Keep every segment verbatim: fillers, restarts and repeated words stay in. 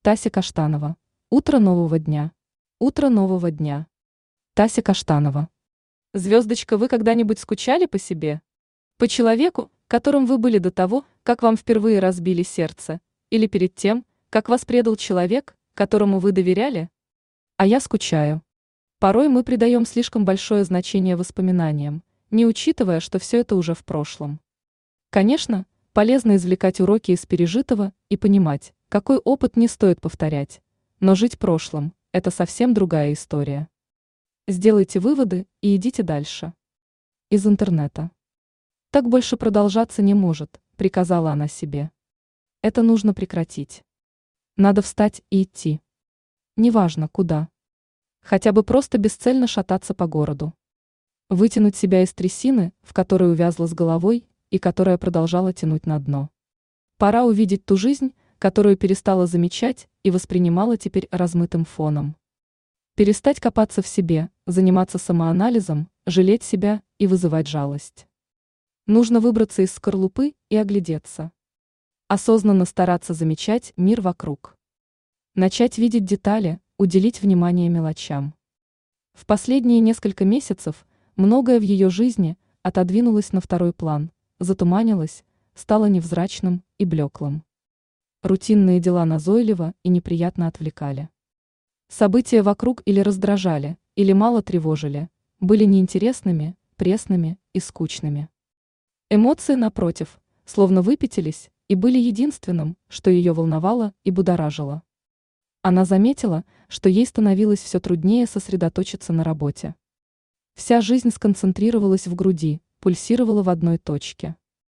Тася Каштанова. Утро нового дня. Утро нового дня. Тася Каштанова. Звездочка, вы когда-нибудь скучали по себе? По человеку, которым вы были до того, как вам впервые разбили сердце? Или перед тем, как вас предал человек, которому вы доверяли? А я скучаю. Порой мы придаем слишком большое значение воспоминаниям, не учитывая, что все это уже в прошлом. Конечно, полезно извлекать уроки из пережитого и понимать, какой опыт не стоит повторять, но жить прошлым – это совсем другая история. Сделайте выводы и идите дальше. Из интернета. Так больше продолжаться не может, приказала она себе. Это нужно прекратить. Надо встать и идти. Неважно, куда. Хотя бы просто бесцельно шататься по городу. Вытянуть себя из трясины, в которой увязла с головой и которая продолжала тянуть на дно. Пора увидеть ту жизнь, которую перестала замечать и воспринимала теперь размытым фоном. Перестать копаться в себе, заниматься самоанализом, жалеть себя и вызывать жалость. Нужно выбраться из скорлупы и оглядеться. Осознанно стараться замечать мир вокруг. Начать видеть детали, уделить внимание мелочам. В последние несколько месяцев многое в ее жизни отодвинулось на второй план, затуманилось, стало невзрачным и блеклым. Рутинные дела назойливо и неприятно отвлекали. События вокруг или раздражали, или мало тревожили, были неинтересными, пресными и скучными. Эмоции, напротив, словно выпятились и были единственным, что ее волновало и будоражило. Она заметила, что ей становилось все труднее сосредоточиться на работе. Вся жизнь сконцентрировалась в груди, пульсировала в одной точке.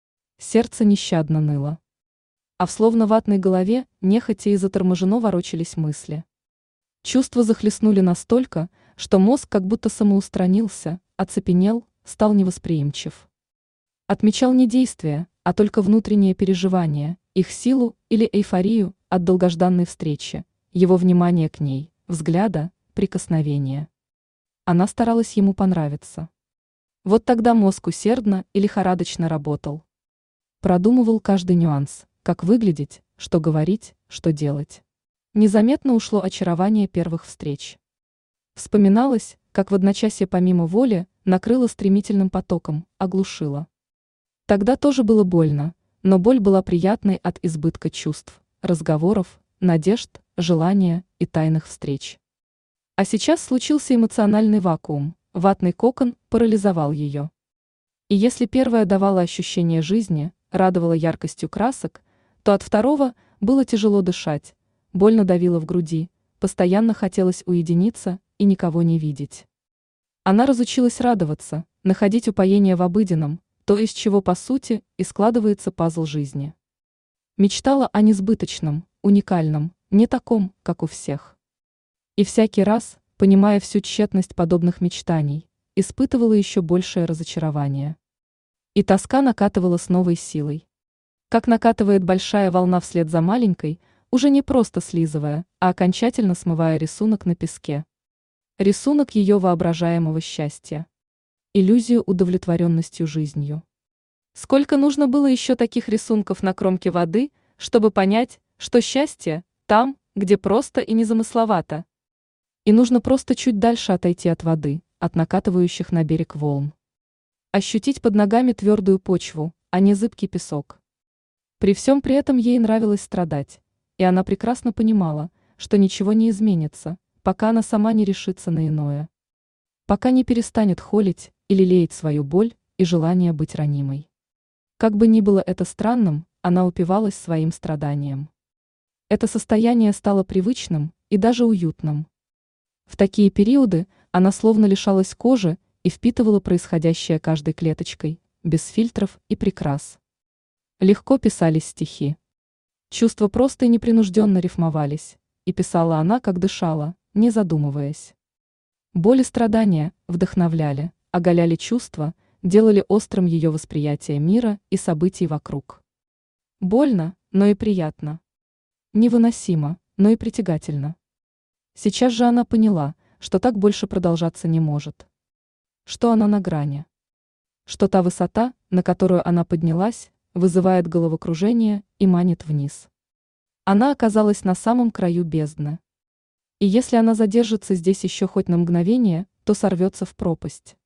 Сердце нещадно ныло. А в словно ватной голове нехотя и заторможенно ворочались мысли. Чувства захлестнули настолько, что мозг как будто самоустранился, оцепенел, стал невосприимчив. Отмечал не действия, а только внутренние переживания, их силу или эйфорию от долгожданной встречи, его внимание к ней, взгляда, прикосновения. Она старалась ему понравиться. Вот тогда мозг усердно и лихорадочно работал. Продумывал каждый нюанс, как выглядеть, что говорить, что делать. Незаметно ушло очарование первых встреч. Вспоминалось, как в одночасье помимо воли накрыло стремительным потоком, оглушило. Тогда тоже было больно, но боль была приятной от избытка чувств, разговоров, надежд, желания и тайных встреч. А сейчас случился эмоциональный вакуум, ватный кокон парализовал ее. И если первое давало ощущение жизни, радовало яркостью красок, то от второго было тяжело дышать, больно давило в груди, постоянно хотелось уединиться и никого не видеть. Она разучилась радоваться, находить упоение в обыденном, то, из чего, по сути, и складывается пазл жизни. Мечтала о несбыточном, уникальном, не таком, как у всех. И всякий раз, понимая всю тщетность подобных мечтаний, испытывала еще большее разочарование. И тоска накатывала с новой силой. Как накатывает большая волна вслед за маленькой, уже не просто слизывая, а окончательно смывая рисунок на песке. Рисунок ее воображаемого счастья. Иллюзию удовлетворенностью жизнью. Сколько нужно было еще таких рисунков на кромке воды, чтобы понять, что счастье там, где просто и незамысловато. И нужно просто чуть дальше отойти от воды, от накатывающих на берег волн. Ощутить под ногами твердую почву, а не зыбкий песок. При всем при этом ей нравилось страдать, и она прекрасно понимала, что ничего не изменится, пока она сама не решится на иное. Пока не перестанет холить и лелеять свою боль и желание быть ранимой. Как бы ни было это странным, она упивалась своим страданием. Это состояние стало привычным и даже уютным. В такие периоды она словно лишалась кожи и впитывала происходящее каждой клеточкой, без фильтров и прикрас. Легко писались стихи. Чувства просто и непринужденно рифмовались, и писала она, как дышала, не задумываясь. Боль и страдания вдохновляли, оголяли чувства, делали острым ее восприятие мира и событий вокруг. Больно, но и приятно. Невыносимо, но и притягательно. Сейчас же она поняла, что так больше продолжаться не может. Что она на грани. Что та высота, на которую она поднялась, вызывает головокружение и манит вниз. Она оказалась на самом краю бездны. И если она задержится здесь еще хоть на мгновение, то сорвется в пропасть.